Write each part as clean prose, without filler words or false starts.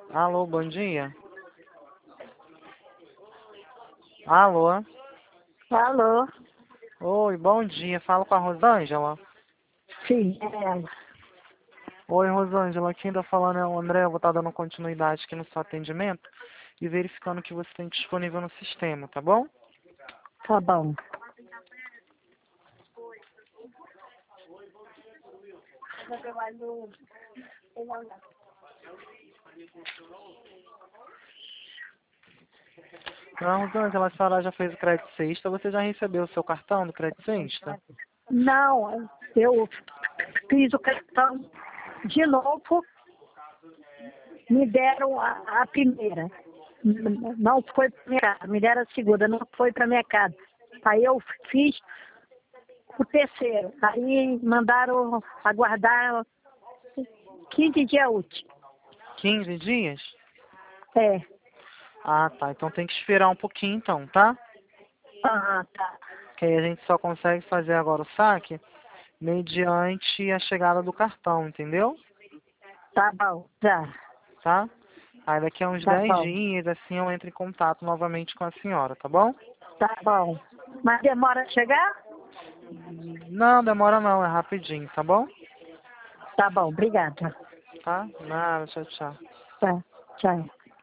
Alô, bom dia. Alô. Alô? Oi, bom dia. Falo com a Rosângela. Sim, é ela. Oi, Rosângela. Quem tá falando é o André. Eu vou estar dando continuidade aqui no seu atendimento e verificando o que você tem disponível no sistema, tá bom? Tá bom. Não, Rosângela, a senhora já fez o crédito sexta. Você já recebeu o seu cartão do crédito sexta? Não, eu fiz o cartão de novo, me deram a primeira. Não foi para minha casa, me deram a segunda, não foi para minha casa. Aí eu fiz o terceiro. Aí mandaram aguardar 15 dias úteis. 15 dias? É. Ah, tá. Então tem que esperar um pouquinho então, tá? Ah, tá. Que aí a gente só consegue fazer agora o saque mediante a chegada do cartão, entendeu? Tá bom, tá. Tá? Aí daqui a uns Tá 10 bom, dias, assim, eu entro em contato novamente com a senhora, tá bom? tá bom. Mas demora a chegar? Não, demora não, é rapidinho, tá bom? Tá bom, obrigada. Tá? Nada, tchau, tchau. Tá, tchau.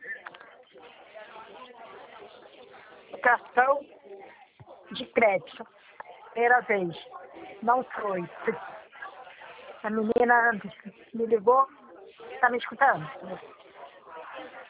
Cartão de crédito. Primeira vez. Não foi. A menina me ligou. Tá me escutando?